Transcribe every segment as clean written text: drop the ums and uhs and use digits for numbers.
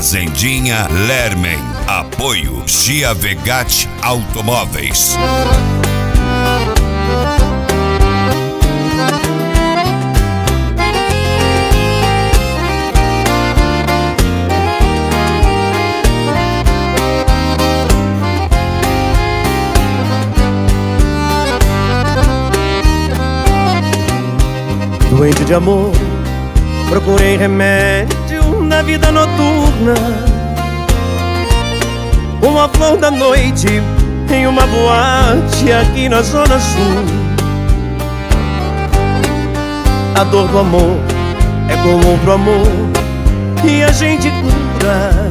Fazendinha Lermen. Apoio Gia Vegate Automóveis. Doente de amor, procurei remédio na vida noturna. Uma flor da noite em uma boate aqui na Zona Sul. A dor do amor é comum pro amor e a gente cura.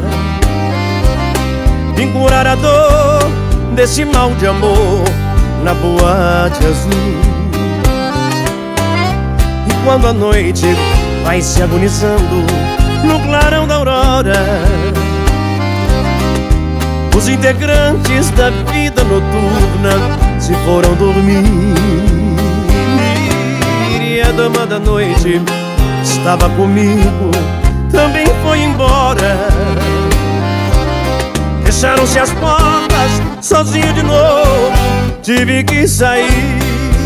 Vim curar a dor desse mal de amor na boate azul. Quando a noite vai se agonizando no clarão da aurora, os integrantes da vida noturna se foram dormir. E a dama da noite estava comigo, também foi embora. Fecharam-se as portas, sozinho de novo, tive que sair.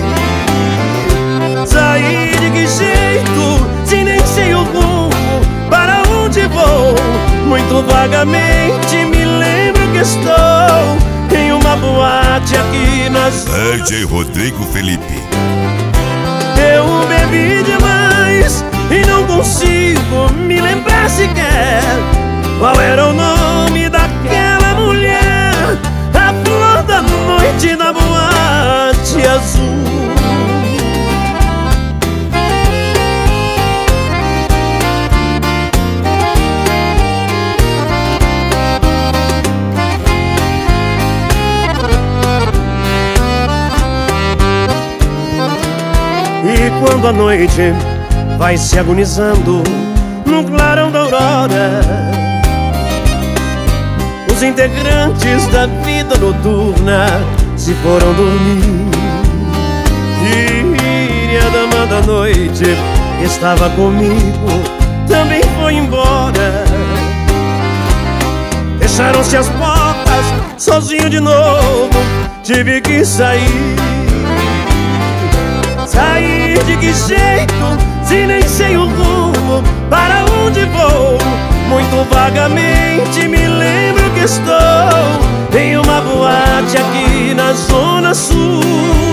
Sair de que jeito, se nem sei o rumo, para onde vou? Muito vagamente me lembro que estou em uma boate aqui nas... DJ Rodrigo Felipe. Eu bebi demais e não consigo me lembrar sequer qual era o nome daquela mulher, a flor da noite na boate azul. E quando a noite vai se agonizando no clarão da aurora, os integrantes da vida noturna se foram dormir. E a dama da noite que estava comigo também foi embora. Fecharam-se as portas, sozinho de novo, tive que sair. Sair de que jeito, se nem sei o rumo, para onde vou? Muito vagamente me lembro que estou em uma boate aqui na Zona Sul.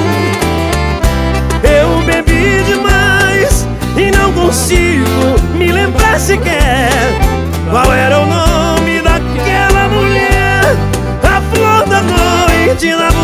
Eu bebi demais e não consigo me lembrar sequer qual era o nome daquela mulher, a flor da noite na